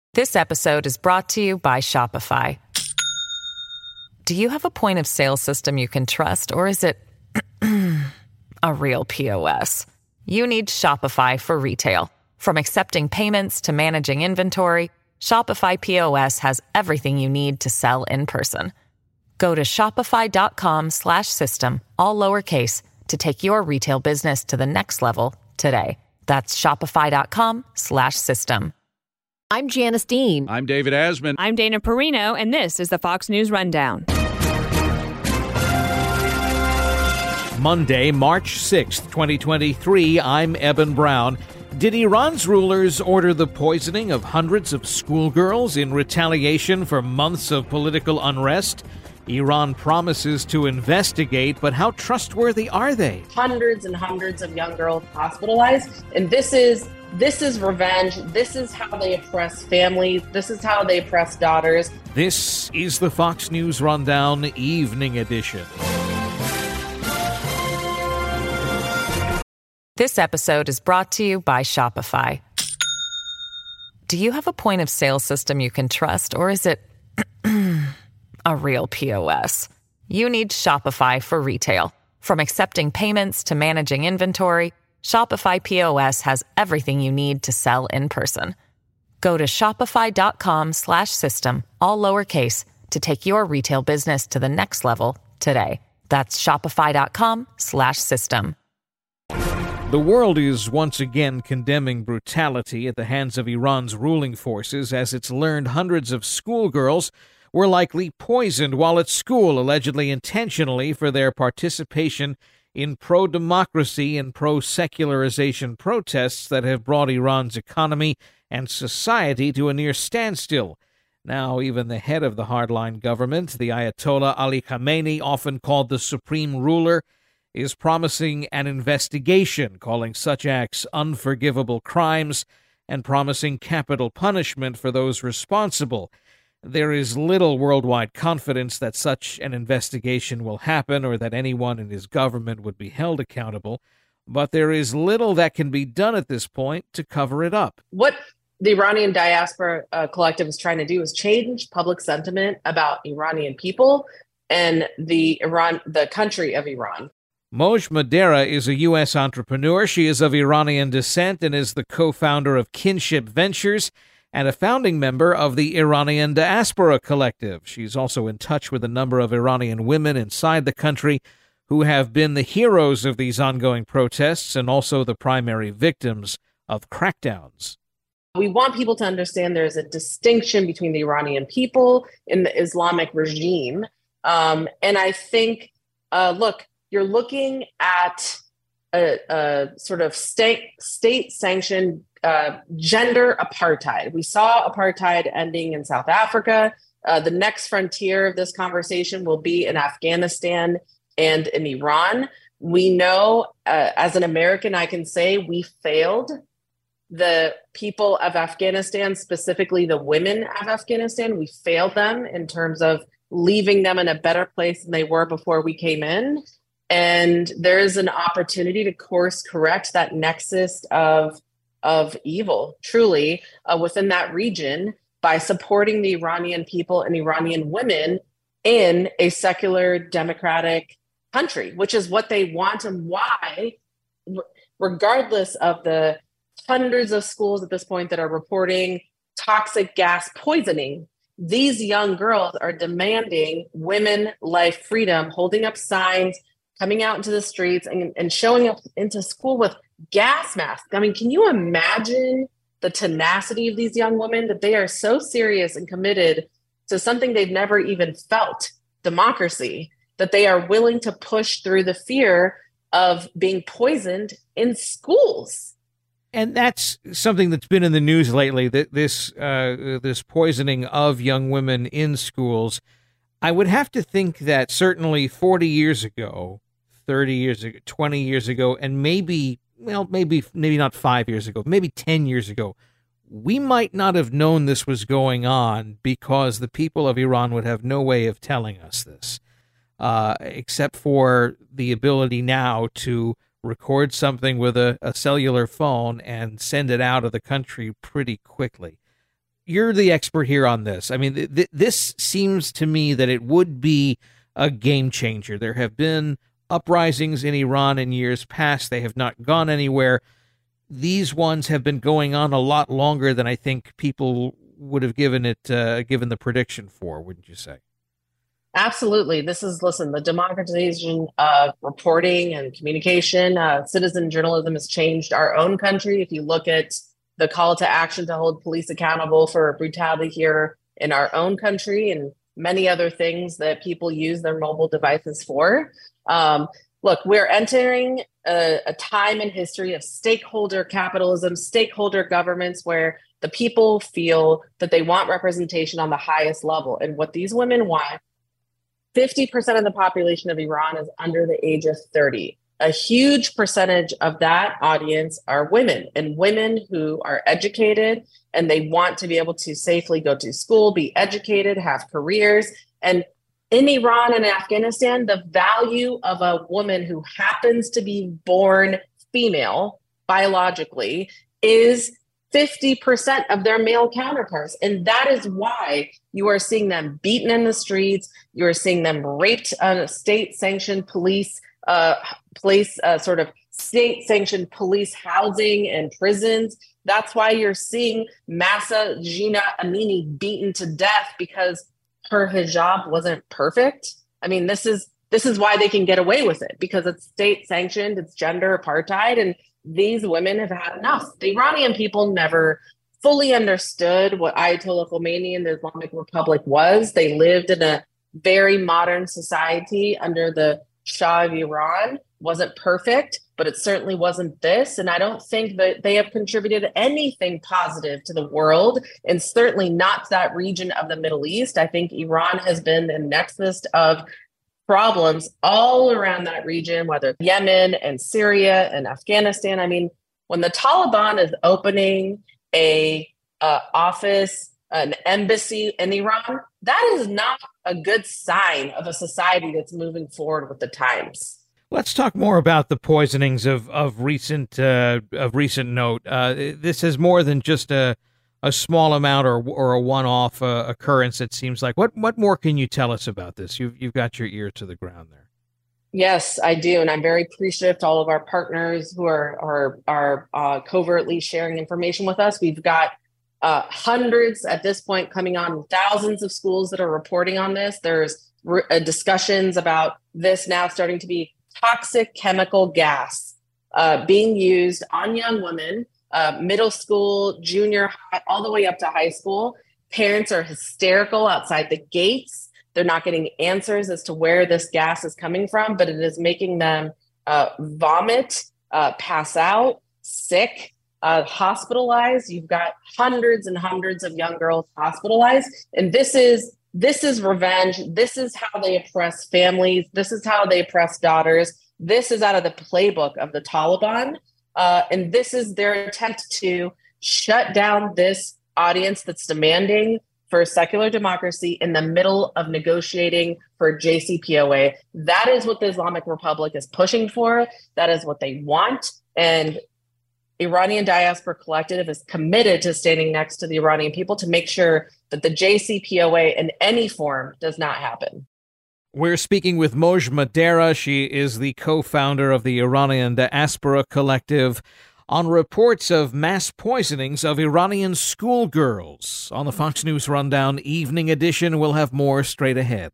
This episode is brought to you by Shopify. Do you have a point of sale system you can trust, or is it a real POS? You need Shopify for retail. From accepting payments to managing inventory, Shopify POS has everything you need to sell in person. Go to shopify.com/system, all lowercase, to take your retail business to the next level today. That's shopify.com/system. I'm Janice Dean. I'm David Asman. I'm Dana Perino, and this is the Fox News Rundown. Monday, March 6th, 2023, I'm Eben Brown. Did Iran's rulers order the poisoning of hundreds of schoolgirls in retaliation for months of political unrest? Iran promises to investigate, but how trustworthy are they? Hundreds and hundreds of young girls hospitalized, and this is revenge. This is how they oppress families. This is how they oppress daughters. This is the Fox News Rundown Evening Edition. This episode is brought to you by Shopify. Do you have a point of sale system you can trust, or is it a real POS? You need Shopify for retail. From accepting payments to managing inventory, Shopify POS has everything you need to sell in person. Go to shopify.com/system, all lowercase, to take your retail business to the next level today. That's shopify.com/system. The world is once again condemning brutality at the hands of Iran's ruling forces as it's learned hundreds of schoolgirls were likely poisoned while at school, allegedly intentionally, for their participation in pro-democracy and pro-secularization protests that have brought Iran's economy and society to a near standstill. Now, even the head of the hardline government, the Ayatollah Ali Khamenei, often called the supreme ruler, is promising an investigation, calling such acts unforgivable crimes and promising capital punishment for those responsible. There is little worldwide confidence that such an investigation will happen or that anyone in his government would be held accountable, but there is little that can be done at this point to cover it up. What the Iranian Diaspora Collective is trying to do is change public sentiment about Iranian people and the country of Iran. Moj Madera is a U.S. entrepreneur. She is of Iranian descent and is the co-founder of Kinship Ventures and a founding member of the Iranian Diaspora Collective. She's also in touch with a number of Iranian women inside the country who have been the heroes of these ongoing protests and also the primary victims of crackdowns. We want people to understand there's a distinction between the Iranian people and the Islamic regime. And I think, look, you're looking at a sort of state-sanctioned gender apartheid. We saw apartheid ending in South Africa. The next frontier of this conversation will be in Afghanistan and in Iran. We know, as an American, I can say we failed the people of Afghanistan, specifically the women of Afghanistan. We failed them in terms of leaving them in a better place than they were before we came in. And there is an opportunity to course correct that nexus of evil, truly, within that region by supporting the Iranian people and Iranian women in a secular democratic country, which is what they want and why, regardless of the hundreds of schools at this point that are reporting toxic gas poisoning, these young girls are demanding women, life, freedom, holding up signs, coming out into the streets and showing up into school with gas masks. I mean, can you imagine the tenacity of these young women, that they are so serious and committed to something they've never even felt, democracy, that they are willing to push through the fear of being poisoned in schools? And that's something that's been in the news lately, that this poisoning of young women in schools. I would have to think that certainly 40 years ago, 30 years ago, 20 years ago, and maybe not 5 years ago, maybe 10 years ago, we might not have known this was going on because the people of Iran would have no way of telling us this, except for the ability now to record something with a cellular phone and send it out of the country pretty quickly. you're the expert here on this. I mean, this seems to me that it would be a game changer. There have been uprisings in Iran in years past. They have not gone anywhere. These ones have been going on a lot longer than I think people would have given the prediction for, wouldn't you say? Absolutely. The democratization of reporting and communication, citizen journalism has changed our own country. If you look at the call to action to hold police accountable for brutality here in our own country and many other things that people use their mobile devices for. Look, we're entering a time in history of stakeholder capitalism, stakeholder governments, where the people feel that they want representation on the highest level. And what these women want, 50% of the population of Iran is under the age of 30. A huge percentage of that audience are women, and women who are educated and they want to be able to safely go to school, be educated, have careers. And in Iran and Afghanistan, the value of a woman who happens to be born female biologically is 50% of their male counterparts. And that is why you are seeing them beaten in the streets. You are seeing them raped on a state-sanctioned sort of state-sanctioned police housing and prisons. That's why you're seeing Masa Jina Amini beaten to death, because her hijab wasn't perfect. I mean, this is why they can get away with it, because it's state-sanctioned, it's gender apartheid, and these women have had enough. The Iranian people never fully understood what Ayatollah Khomeini and the Islamic Republic was. They lived in a very modern society under the Shah of Iran. Wasn't perfect, but it certainly wasn't this. And I don't think that they have contributed anything positive to the world, and certainly not to that region of the Middle East. I think Iran has been the nexus of problems all around that region, whether Yemen and Syria and Afghanistan. I mean, when the Taliban is opening a office, an embassy in Iran, that is not a good sign of a society that's moving forward with the times. Let's talk more about the poisonings of recent note. This is more than just a small amount or a one-off occurrence. It seems like. What more can you tell us about this? You've got your ear to the ground there. Yes, I do, and I'm very appreciative to all of our partners who are covertly sharing information with us. We've got hundreds at this point coming on, thousands of schools that are reporting on this. There's discussions about this now starting to be toxic chemical gas being used on young women, middle school, junior high, all the way up to high school. Parents are hysterical outside the gates. They're not getting answers as to where this gas is coming from, but it is making them vomit, pass out, sick, hospitalized. You've got hundreds and hundreds of young girls hospitalized. And this is revenge. This is how they oppress families. This is how they oppress daughters. This is out of the playbook of the Taliban. And this is their attempt to shut down this audience that's demanding for secular democracy in the middle of negotiating for JCPOA. That is what the Islamic Republic is pushing for. That is what they want. And Iranian Diaspora Collective is committed to standing next to the Iranian people to make sure that the JCPOA in any form does not happen. We're speaking with Moj Madera. She is the co-founder of the Iranian Diaspora Collective on reports of mass poisonings of Iranian schoolgirls. On the Fox News Rundown Evening Edition, we'll have more straight ahead.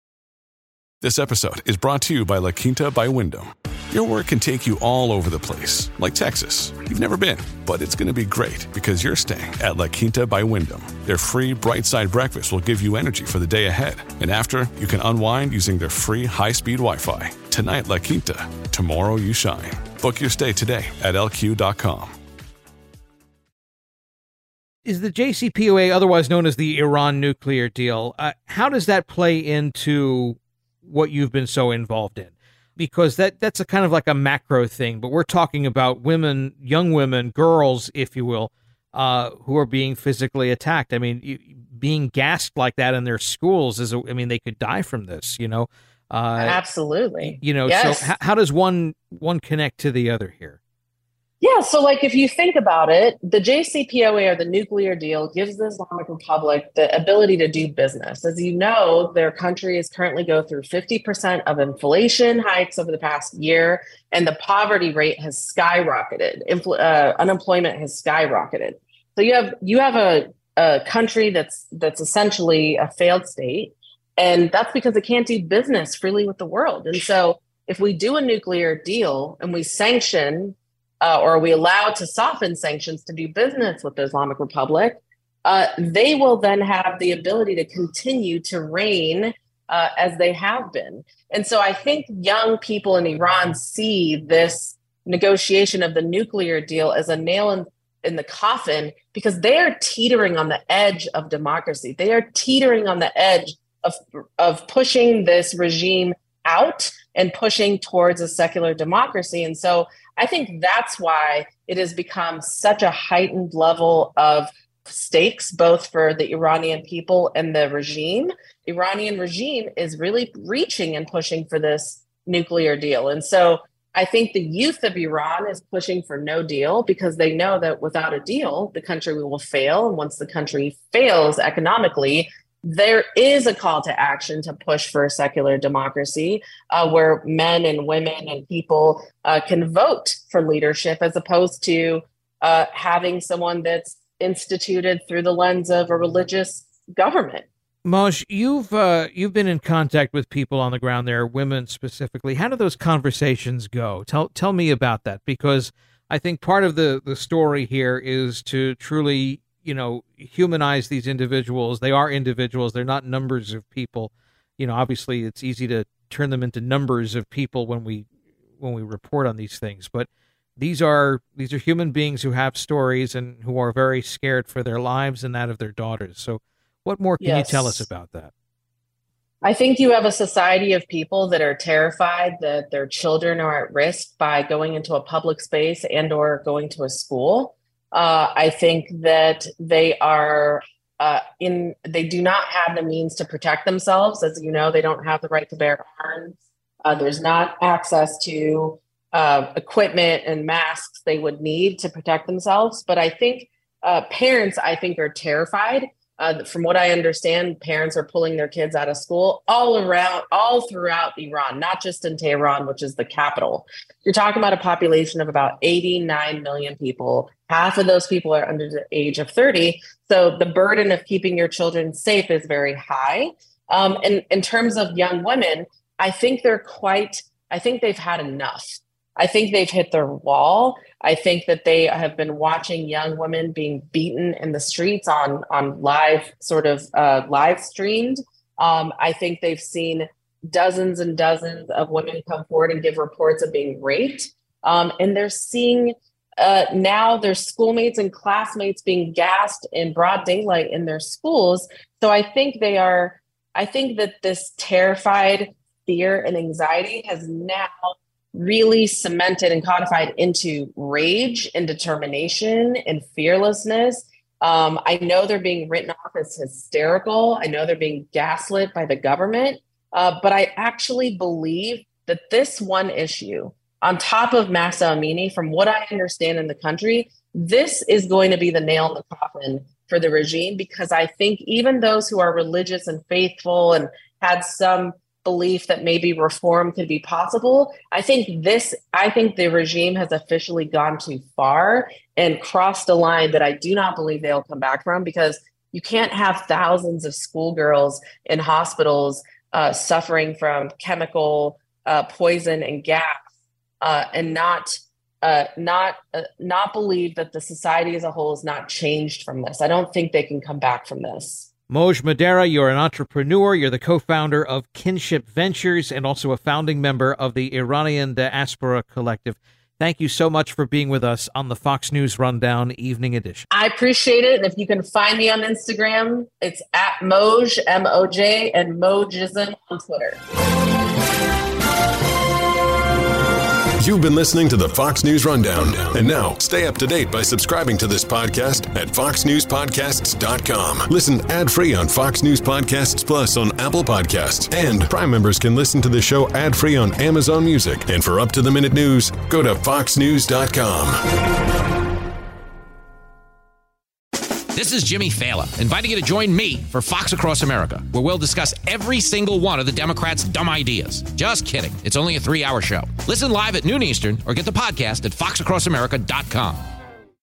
This episode is brought to you by La Quinta by Wyndham. Your work can take you all over the place, like Texas. You've never been, but it's going to be great because you're staying at La Quinta by Wyndham. Their free Bright Side breakfast will give you energy for the day ahead. And after, you can unwind using their free high-speed Wi-Fi. Tonight, La Quinta. Tomorrow, you shine. Book your stay today at LQ.com. Is the JCPOA, otherwise known as the Iran nuclear deal, how does that play into what you've been so involved in? Because that's a kind of like a macro thing, but we're talking about women, young women, girls, if you will, who are being physically attacked. I mean, being gassed like that in their schools they could die from this, Absolutely. Yes. So how does one connect to the other here? Yeah, so like if you think about it, the JCPOA or the nuclear deal gives the Islamic Republic the ability to do business. As you know, their country is currently go through 50% of inflation hikes over the past year, and the poverty rate has skyrocketed. Unemployment has skyrocketed. So you have a country that's essentially a failed state, and that's because it can't do business freely with the world. And so if we do a nuclear deal and we sanction or are we allowed to soften sanctions to do business with the Islamic Republic, they will then have the ability to continue to reign as they have been. And so I think young people in Iran see this negotiation of the nuclear deal as a nail in the coffin because they are teetering on the edge of democracy. They are teetering on the edge of pushing this regime out and pushing towards a secular democracy. And so I think that's why it has become such a heightened level of stakes, both for the Iranian people and the regime. The Iranian regime is really reaching and pushing for this nuclear deal. And so I think the youth of Iran is pushing for no deal because they know that without a deal, the country will fail. And once the country fails economically, there is a call to action to push for a secular democracy where men and women and people can vote for leadership as opposed to having someone that's instituted through the lens of a religious government. Moj, you've been in contact with people on the ground there, women specifically. How do those conversations go? Tell me about that, because I think part of the story here is to truly humanize these individuals. They are individuals. They're not numbers of people. Obviously it's easy to turn them into numbers of people when we report on these things, but these are human beings who have stories and who are very scared for their lives and that of their daughters. So what more can you tell us about that? I think you have a society of people that are terrified that their children are at risk by going into a public space and or going to a school. I think that they are they do not have the means to protect themselves. As you know, they don't have the right to bear arms. There's not access to equipment and masks they would need to protect themselves. But I think parents, are terrified. From what I understand, parents are pulling their kids out of school all throughout Iran, not just in Tehran, which is the capital. You're talking about a population of about 89 million people. Half of those people are under the age of 30. So the burden of keeping your children safe is very high. And in terms of young women, I think they've had enough. I think they've hit their wall. I think that they have been watching young women being beaten in the streets on live streamed. I think they've seen dozens and dozens of women come forward and give reports of being raped. And they're seeing now their schoolmates and classmates being gassed in broad daylight in their schools. So I think that this terrified fear and anxiety has now really cemented and codified into rage and determination and fearlessness. I know they're being written off as hysterical. I know they're being gaslit by the government. But I actually believe that this one issue, on top of Mahsa Amini, from what I understand in the country, this is going to be the nail in the coffin for the regime, because I think even those who are religious and faithful and had some belief that maybe reform could be possible, I think the regime has officially gone too far and crossed a line that I do not believe they'll come back from, because you can't have thousands of schoolgirls in hospitals suffering from chemical poison and gas and not believe that the society as a whole is not changed from this. I don't think they can come back from this. Moj Madera, you're an entrepreneur. You're the co-founder of Kinship Ventures and also a founding member of the Iranian Diaspora Collective. Thank you so much for being with us on the Fox News Rundown Evening Edition. I appreciate it. And if you can find me on Instagram, it's at Moj, M-O-J, and Mojism on Twitter. You've been listening to the Fox News Rundown. And now, stay up to date by subscribing to this podcast at foxnewspodcasts.com. Listen ad-free on Fox News Podcasts Plus on Apple Podcasts. And Prime members can listen to the show ad-free on Amazon Music. And for up-to-the-minute news, go to foxnews.com. This is Jimmy Fallon, inviting you to join me for Fox Across America, where we'll discuss every single one of the Democrats' dumb ideas. Just kidding. It's only a 3-hour show. Listen live at noon Eastern or get the podcast at foxacrossamerica.com.